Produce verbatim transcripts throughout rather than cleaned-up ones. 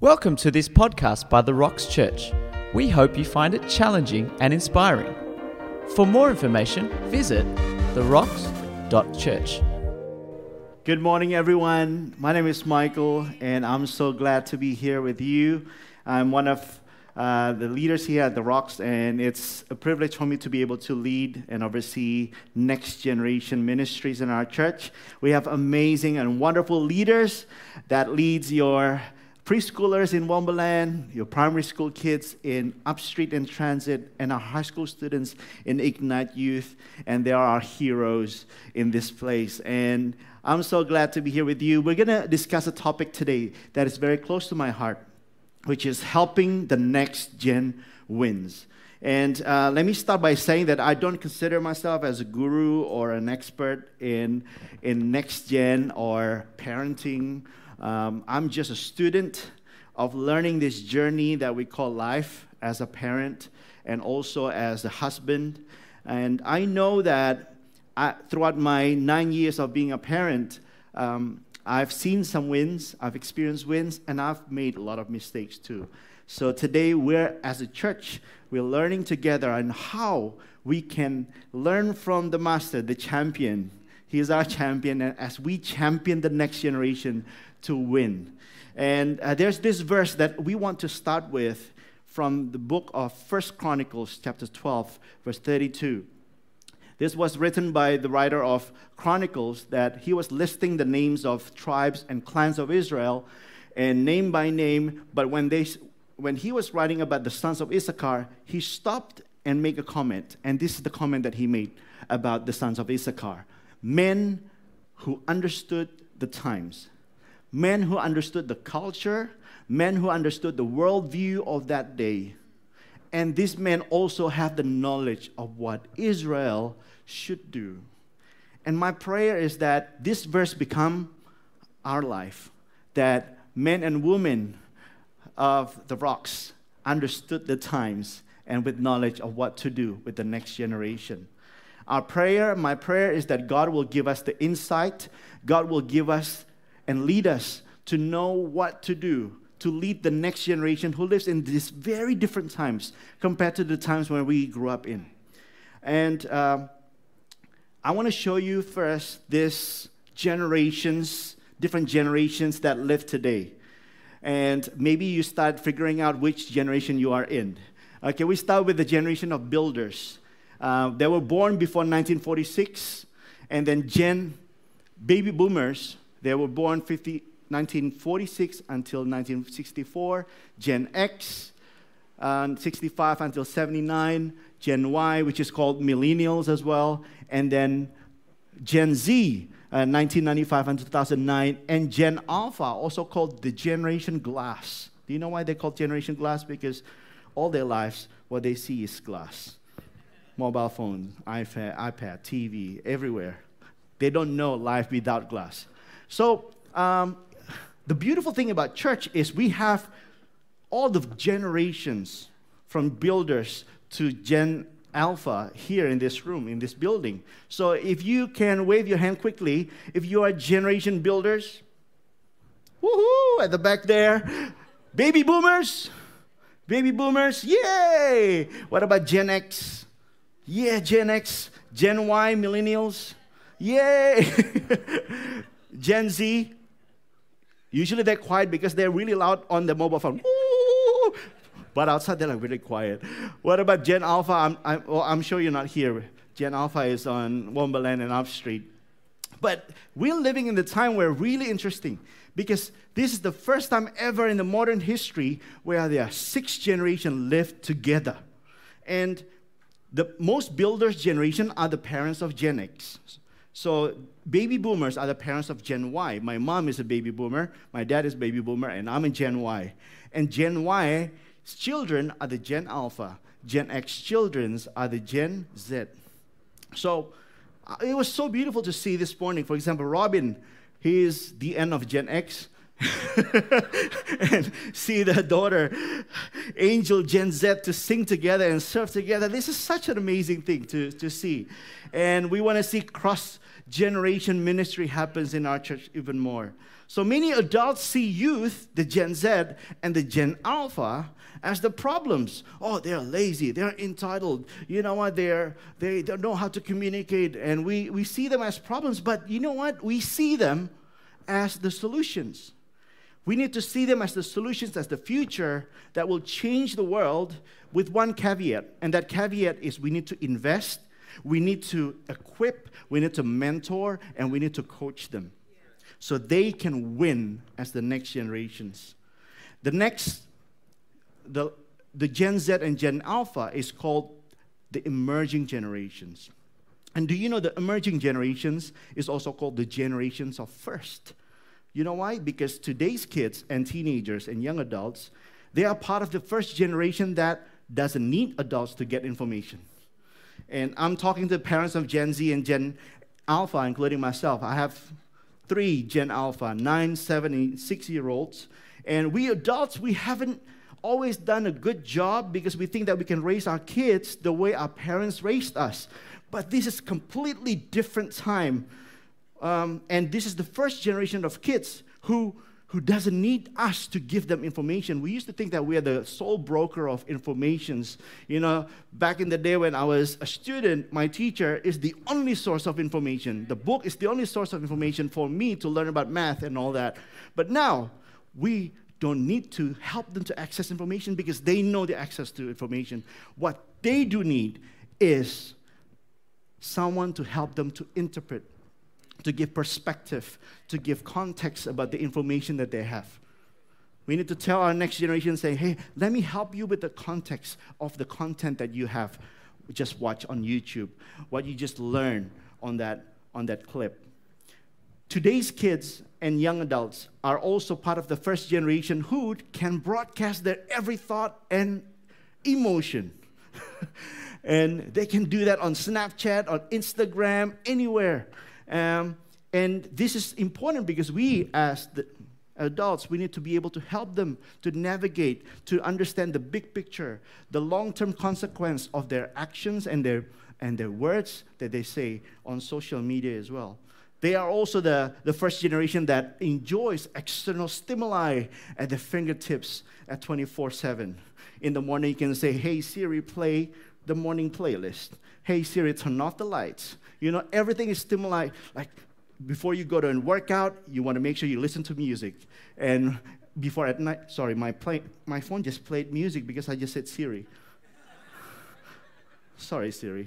Welcome to this podcast by The Rocks Church. We hope you find it challenging and inspiring. For more information, visit the rocks dot church. Good morning, everyone. My name is Michael, and I'm so glad to be here with you. I'm one of uh, the leaders here at The Rocks, and it's a privilege for me to be able to lead and oversee next generation ministries in our church. We have amazing and wonderful leaders that leads your preschoolers in Womberland, your primary school kids in Upstreet and Transit, and our high school students in Ignite Youth, and they are our heroes in this place. And I'm so glad to be here with you. We're going to discuss a topic today that is very close to my heart, which is helping the next gen wins. And uh, let me start by saying that I don't consider myself as a guru or an expert in, in next gen or parenting. Um, I'm just a student of learning this journey that we call life as a parent and also as a husband. And I know that I, throughout my nine years of being a parent, um, I've seen some wins, I've experienced wins, and I've made a lot of mistakes too. So today, we're, as a church, we're learning together on how we can learn from the master, the champion. He is our champion, and as we champion the next generation to win. And uh, there's this verse that we want to start with from the book of First Chronicles, chapter twelve, verse thirty-two. This was written by the writer of Chronicles, that he was listing the names of tribes and clans of Israel, and name by name, but when they, when he was writing about the sons of Issachar, he stopped and made a comment, and this is the comment that he made about the sons of Issachar. Men who understood the times. Men who understood the culture, men who understood the worldview of that day. And these men also have the knowledge of what Israel should do. And my prayer is that this verse become our life, that men and women of the Rocks understood the times and with knowledge of what to do with the next generation. Our prayer, my prayer is that God will give us the insight, God will give us and lead us to know what to do to lead the next generation who lives in these very different times compared to the times when we grew up in. And uh, I want to show you first this generations, different generations that live today. And maybe you start figuring out which generation you are in. Okay, we start with the generation of builders. Uh, they were born before nineteen forty-six, and then Gen baby boomers. They were born nineteen forty-six until nineteen sixty-four. Gen X, uh, sixty-five until seventy-nine. Gen Y, which is called millennials as well. And then Gen Z, uh, nineteen ninety-five until two thousand nine. And Gen Alpha, also called the Generation Glass. Do you know why they're called Generation Glass? Because all their lives, what they see is glass. Mobile phone, iPad, iPad, T V, everywhere. They don't know life without glass. So um, the beautiful thing about church is we have all the generations from builders to Gen Alpha here in this room, in this building. So if you can wave your hand quickly, if you are generation builders, woohoo, at the back there. Baby boomers, baby boomers, yay! What about Gen X? Yeah, Gen X, Gen Y, millennials, yay! Gen Z, usually they're quiet because they're really loud on the mobile phone. Ooh! But outside they're like really quiet. What about Gen Alpha? I'm, I'm, well, I'm sure you're not here. Gen Alpha is on Womberland and Upstreet. But we're living in the time where really interesting, because this is the first time ever in the modern history where there are six generations live together. And the most builders' generation are the parents of Gen X. So baby boomers are the parents of Gen Y. My mom is a baby boomer, my dad is a baby boomer, and I'm a Gen Y. And Gen Y's children are the Gen Alpha. Gen X children are the Gen Z. So uh, it was so beautiful to see this morning. For example, Robin, he is the end of Gen X. And see the daughter, Angel, Gen Z, to sing together and serve together. This is such an amazing thing to, to see. And we want to see cross-generation ministry happens in our church even more. So many adults see youth, the Gen Z and the Gen Alpha, as the problems. Oh, they're lazy, they're entitled. You know what, they're, they don't know how to communicate. And we, we see them as problems, but you know what? We see them as the solutions. We need to see them as the solutions, as the future that will change the world, with one caveat. And that caveat is we need to invest, we need to equip, we need to mentor, and we need to coach them so they can win as the next generations. The next, the, the Gen Z and Gen Alpha is called the emerging generations. And do you know the emerging generations is also called the generations of first? You know why? Because today's kids and teenagers and young adults, they are part of the first generation that doesn't need adults to get information. And I'm talking to parents of Gen Z and Gen Alpha, including myself. I have three Gen Alpha, nine, seven, and six-year-olds. And we adults, we haven't always done a good job because we think that we can raise our kids the way our parents raised us. But this is a completely different time. Um, and this is the first generation of kids who, who doesn't need us to give them information. We used to think that we are the sole broker of informations. You know, back in the day when I was a student, my teacher is the only source of information. The book is the only source of information for me to learn about math and all that. But now, we don't need to help them to access information because they know the access to information. What they do need is someone to help them to interpret, to give perspective, to give context about the information that they have. We need to tell our next generation, say, hey, let me help you with the context of the content that you have just watched on YouTube, what you just learned on that, on that clip. Today's kids and young adults are also part of the first generation who can broadcast their every thought and emotion. And they can do that on Snapchat, on Instagram, anywhere. Um, and this is important because we, as the adults, we need to be able to help them to navigate, to understand the big picture, the long-term consequence of their actions and their, and their words that they say on social media as well. They are also the, the first generation that enjoys external stimuli at their fingertips at twenty-four seven. In the morning, you can say, hey, Siri, play the morning playlist. Hey, Siri, turn off the lights. You know, everything is stimuli. Like, before you go to a workout, you want to make sure you listen to music. And before at night, sorry, my, play, my phone just played music because I just said Siri. Sorry, Siri.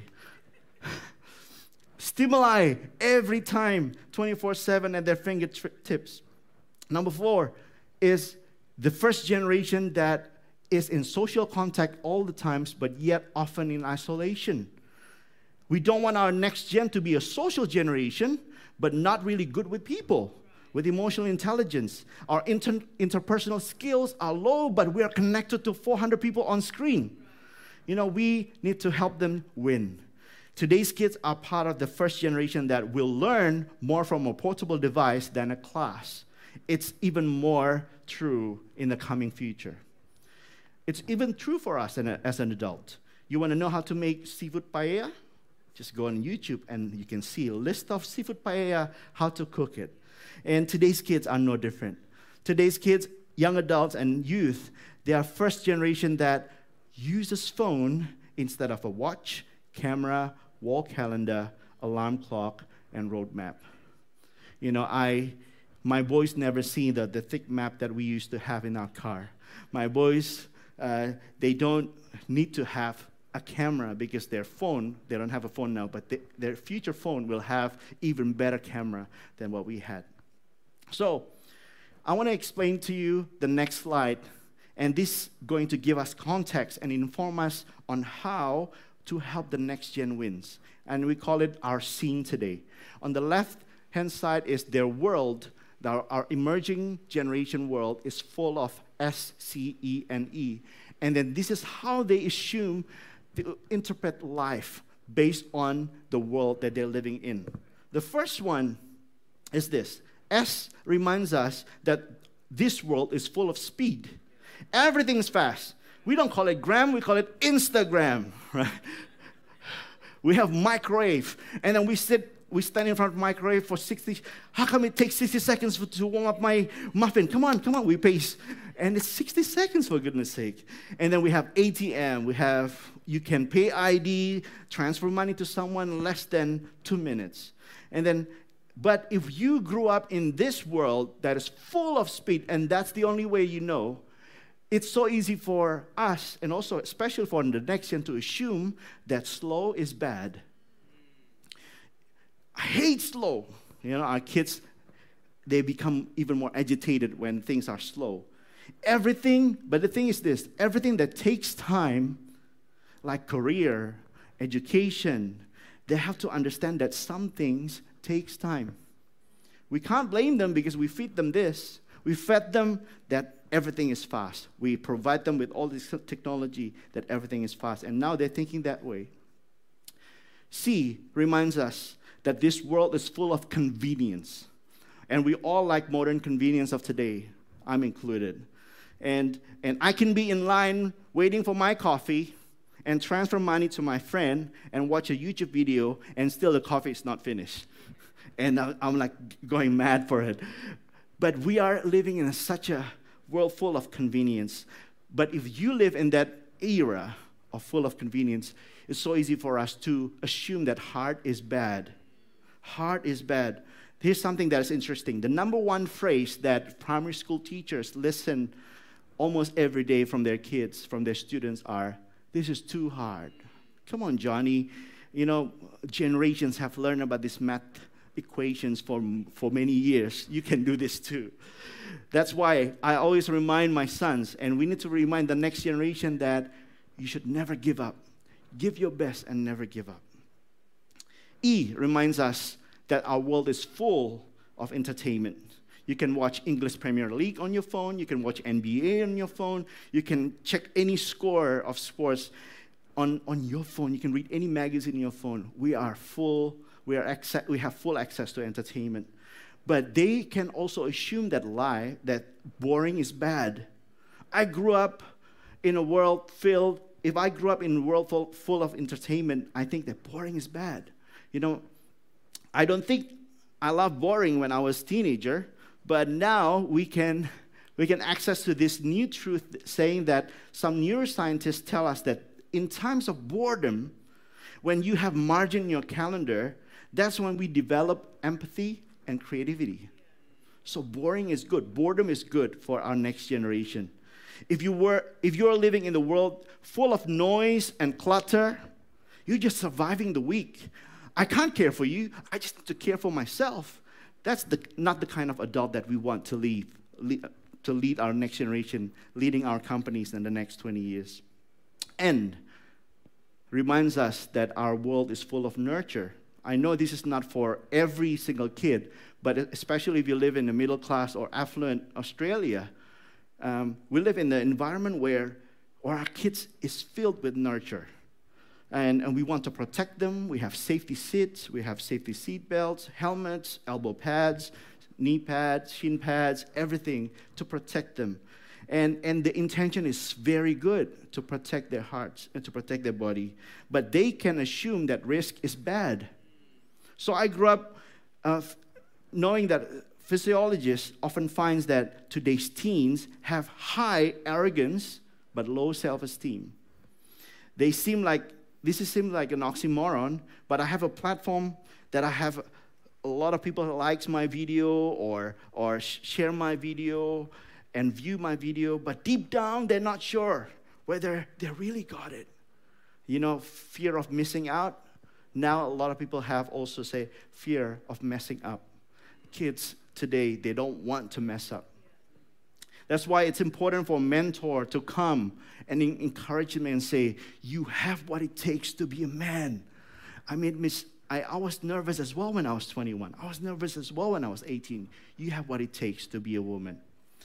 Stimuli every time, twenty-four seven at their fingertips. Number four is the first generation that is in social contact all the times, but yet often in isolation. We don't want our next gen to be a social generation, but not really good with people, with emotional intelligence. Our inter- interpersonal skills are low, but we are connected to four hundred people on screen. You know, we need to help them win. Today's kids are part of the first generation that will learn more from a portable device than a class. It's even more true in the coming future. It's even true for us as an adult. You want to know how to make seafood paella? Just go on YouTube and you can see a list of seafood paella, how to cook it. And today's kids are no different. Today's kids, young adults and youth, they are first generation that uses phone instead of a watch, camera, wall calendar, alarm clock, and road map. You know, I, my boys never seen the, the thick map that we used to have in our car. My boys, uh, they don't need to have a camera because their phone, they don't have a phone now, but they, their future phone will have even better camera than what we had. So, I want to explain to you the next slide, and this is going to give us context and inform us on how to help the next gen wins. And we call it our scene today. On the left-hand side is their world. Our, our emerging generation world is full of S, C, E, and E. And then this is how they assume to interpret life based on the world that they're living in. The first one is this. S reminds us that this world is full of speed. Everything is fast. We don't call it gram, we call it Instagram, right? We have microwave, and then we sit we stand in front of the microwave for sixty, how come it takes sixty seconds for, to warm up my muffin? Come on, come on, we pace. And it's sixty seconds, for goodness sake. And then we have A T M, we have, you can pay I D, transfer money to someone in less than two minutes. And then, but if you grew up in this world that is full of speed, and that's the only way you know, it's so easy for us, and also especially for the next gen, to assume that slow is bad. I hate slow. You know, our kids, they become even more agitated when things are slow. Everything, but the thing is this, everything that takes time, like career, education, they have to understand that some things takes time. We can't blame them because we feed them this. We fed them that everything is fast. We provide them with all this technology that everything is fast. And now they're thinking that way. C reminds us that this world is full of convenience. And we all like modern convenience of today. I'm included. And, and I can be in line waiting for my coffee and transfer money to my friend and watch a YouTube video, and still the coffee is not finished. And I'm like going mad for it. But we are living in a, such a world full of convenience. But if you live in that era of full of convenience, it's so easy for us to assume that hard is bad. Hard is bad. Here's something that is interesting. The number one phrase that primary school teachers listen almost every day from their kids, from their students are, "This is too hard." Come on, Johnny. You know, generations have learned about this math equations for, for many years. You can do this too. That's why I always remind my sons, and we need to remind the next generation, that you should never give up. Give your best and never give up. E reminds us that our world is full of entertainment. You can watch English Premier League on your phone. You can watch N B A on your phone. You can check any score of sports on, on your phone. You can read any magazine on your phone. We are full, we, are acce- we have full access to entertainment. But they can also assume that lie, that boring is bad. I grew up in a world filled, if I grew up in a world full, full of entertainment, I think that boring is bad. You know, I don't think I loved boring when I was a teenager, but now we can we can access to this new truth, saying that some neuroscientists tell us that in times of boredom, when you have margin in your calendar, that's when we develop empathy and creativity. So boring is good. Boredom is good for our next generation. If you were if you're living in a world full of noise and clutter, you're just surviving the week. I can't care for you. I just need to care for myself. That's the, not the kind of adult that we want to lead, lead, to lead our next generation, leading our companies in the next twenty years. And reminds us that our world is full of nurture. I know this is not for every single kid, but especially if you live in the middle class or affluent Australia, um, we live in an environment where, where our kids is filled with nurture. And, and we want to protect them. We have safety seats, we have safety seat belts, helmets, elbow pads, knee pads, shin pads, everything to protect them. And, and the intention is very good, to protect their hearts and to protect their body. But they can assume that risk is bad. So I grew up uh, knowing that physiologists often find that today's teens have high arrogance but low self-esteem. They seem like This seems like an oxymoron, but I have a platform that I have a lot of people who likes my video or, or share my video and view my video, but deep down, they're not sure whether they really got it. You know, fear of missing out. Now, a lot of people have also say fear of messing up. Kids today, they don't want to mess up. That's why it's important for a mentor to come and encourage them and say, you have what it takes to be a man. I mean, miss, I, I was nervous as well when I was twenty-one. I was nervous as well when I was eighteen. You have what it takes to be a woman.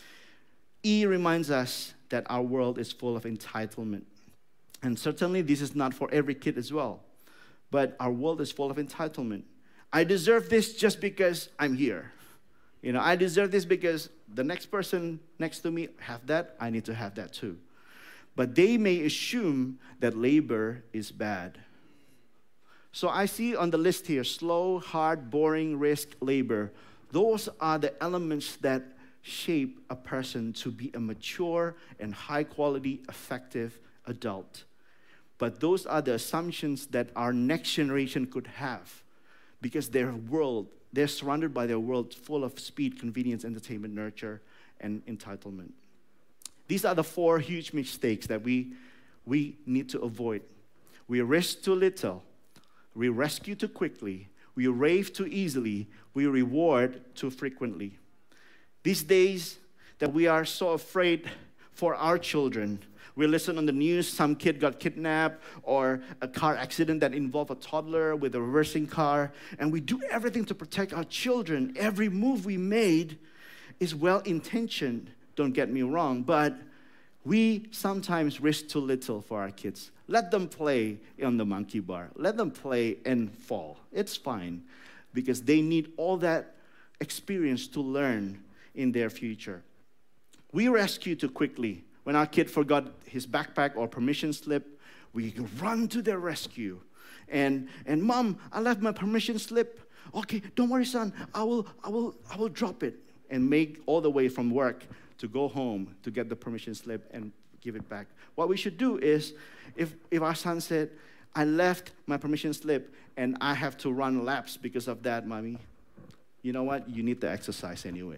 E reminds us that our world is full of entitlement. And certainly this is not for every kid as well. But our world is full of entitlement. I deserve this just because I'm here. You know, I deserve this because the next person next to me have that, I need to have that too. But they may assume that labor is bad. So I see on the list here, slow, hard, boring, risk, labor. Those are the elements that shape a person to be a mature and high-quality, effective adult. But those are the assumptions that our next generation could have because their world, they're surrounded by their world full of speed, convenience, entertainment, nurture, and entitlement. These are the four huge mistakes that we, we need to avoid. We risk too little. We rescue too quickly. We rave too easily. We reward too frequently. These days that we are so afraid for our children, we listen on the news, some kid got kidnapped or a car accident that involved a toddler with a reversing car, and we do everything to protect our children. Every move we made is well-intentioned, don't get me wrong, but we sometimes risk too little for our kids. Let them play on the monkey bar. Let them play and fall. It's fine because they need all that experience to learn in their future. We rescue too quickly. When our kid forgot his backpack or permission slip, we run to their rescue. And, and Mom, I left my permission slip. Okay, don't worry, son. I will, I will, I will drop it. And make all the way from work to go home to get the permission slip and give it back. What we should do is, if, if our son said, I left my permission slip and I have to run laps because of that, Mommy, you know what? You need the exercise anyway.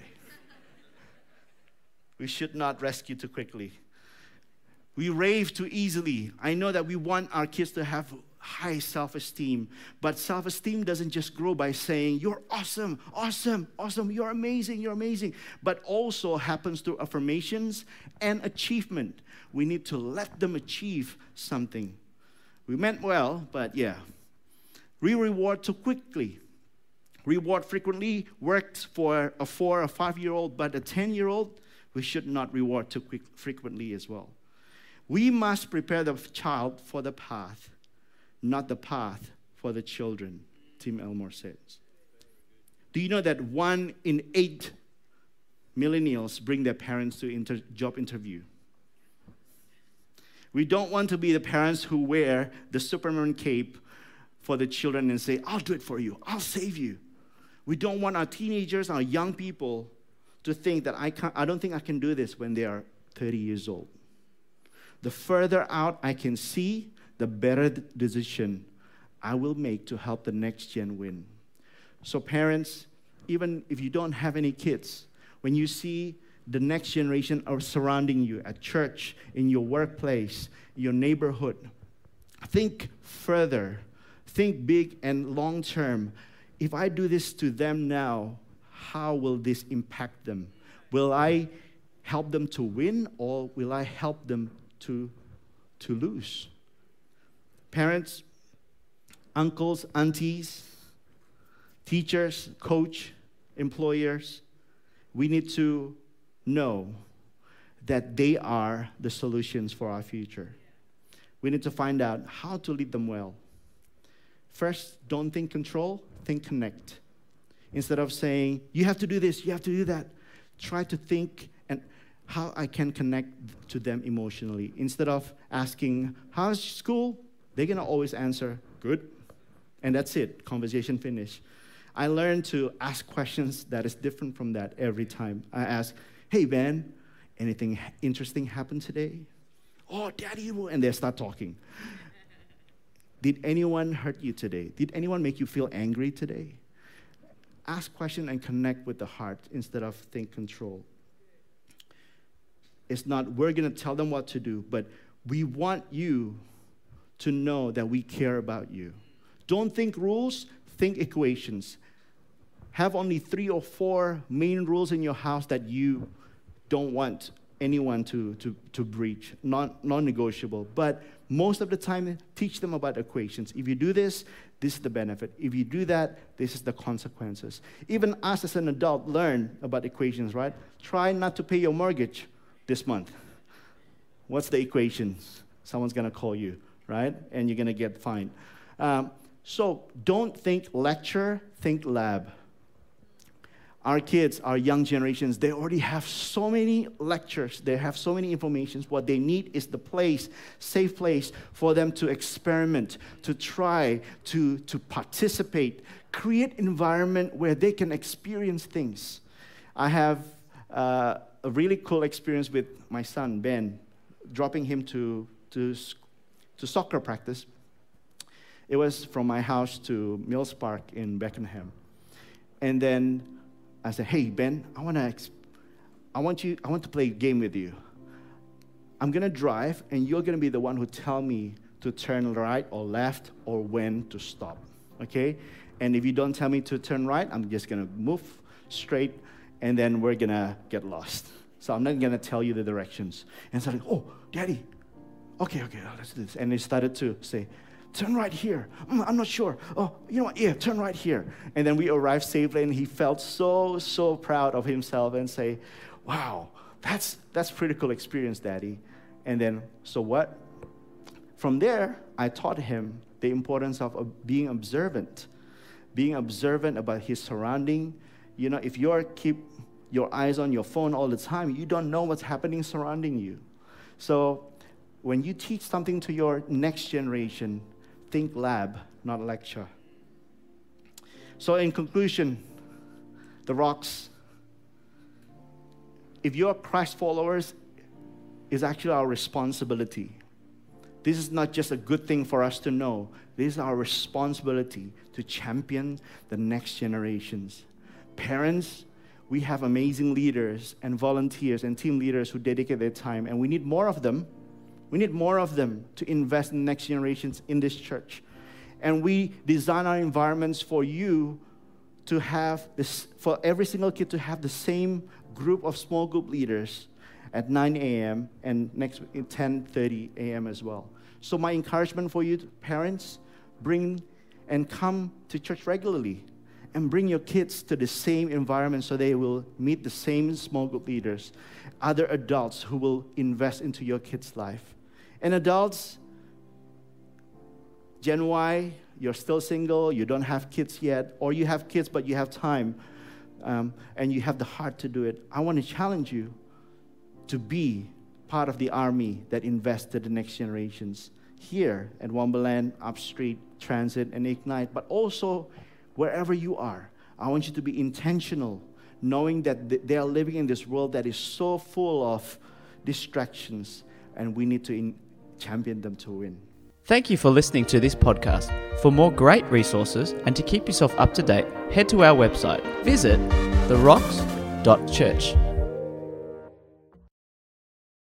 We should not rescue too quickly. We rave too easily. I know that we want our kids to have high self-esteem, but self-esteem doesn't just grow by saying, you're awesome, awesome, awesome, you're amazing, you're amazing, but also happens through affirmations and achievement. We need to let them achieve something. We meant well, but yeah. We reward too quickly. Reward frequently works for a four or five-year-old, but a ten-year-old, we should not reward too quick, frequently as well. We must prepare the child for the path, not the path for the children, Tim Elmore says. Do you know that one in eight millennials bring their parents to inter- job interview? We don't want to be the parents who wear the Superman cape for the children and say, I'll do it for you, I'll save you. We don't want our teenagers, our young people, to think that I can't, I don't think I can do this when they are thirty years old. The further out I can see, the better the decision I will make to help the next gen win. So parents, even if you don't have any kids, when you see the next generation are surrounding you at church, in your workplace, your neighborhood, think further, think big and long term. If I do this to them now, how will this impact them? Will I help them to win or will I help them to, to lose? Parents, uncles, aunties, teachers, coach, employers, we need to know that they are the solutions for our future. We need to find out how to lead them well. First, don't think control, think connect. Instead of saying, you have to do this, you have to do that, try to think and how I can connect to them emotionally. Instead of asking, how's school? They're going to always answer, good. And that's it, conversation finished. I learned to ask questions that is different from that every time. I ask, hey, Ben, anything interesting happen today? Oh, Daddy, and they start talking. Did anyone hurt you today? Did anyone make you feel angry today? Ask questions and connect with the heart instead of think control. It's not we're going to tell them what to do, but we want you to know that we care about you. Don't think rules, think equations. Have only three or four main rules in your house that you don't want anyone to, to, to breach, non, non-negotiable. But most of the time, teach them about equations. If you do this, this is the benefit. If you do that, this is the consequences. Even us as an adult learn about equations, right? Try not to pay your mortgage this month. What's the equation? Someone's going to call you, right? And you're going to get fined. Um, so don't think lecture, think lab. our kids, our young generations, they already have so many lectures. They have so many informations. What they need is the place, safe place for them to experiment, to try, to, to participate, create environment where they can experience things. I have uh, a really cool experience with my son, Ben, dropping him to, to, to soccer practice. It was from my house to Mills Park in Beckenham. And then I said, hey, Ben, I want to I want you I want to play a game with you. I'm going to drive, and you're going to be the one who tell me to turn right or left or when to stop, okay? And if you don't tell me to turn right, I'm just going to move straight, and then we're going to get lost. So I'm not going to tell you the directions. And so like, oh, Daddy, okay, okay, let's do this. And they started to say, turn right here. Mm, I'm not sure. Oh, you know what? Yeah, turn right here. And then we arrived safely, and he felt so, so proud of himself and say, wow, that's that's pretty cool experience, Daddy. And then, so what? From there, I taught him the importance of uh, being observant, being observant about his surrounding. You know, if you keep your eyes on your phone all the time, you don't know what's happening surrounding you. So when you teach something to your next generation, think lab, not lecture. So in conclusion, the Rocks, if you're Christ followers, is actually our responsibility. This is not just a good thing for us to know. This is our responsibility to champion the next generations. Parents, we have amazing leaders and volunteers and team leaders who dedicate their time, and we need more of them. We need more of them to invest in the next generations in this church. And we design our environments for you to have this, for every single kid to have the same group of small group leaders at nine a.m. and next week ten thirty a.m. as well. So my encouragement for you, parents, bring and come to church regularly and bring your kids to the same environment so they will meet the same small group leaders, other adults who will invest into your kids' life. And adults, Gen Y, you're still single, you don't have kids yet, or you have kids but you have time, um, and you have the heart to do it. I want to challenge you to be part of the army that invests in the next generations here at Womberland, Upstreet, Transit, and Ignite, but also wherever you are. I want you to be intentional, knowing that they are living in this world that is so full of distractions, and we need to in- champion them to win. Thank you for listening to this podcast. For more great resources and to keep yourself up to date, head to our website. Visit the rocks dot church.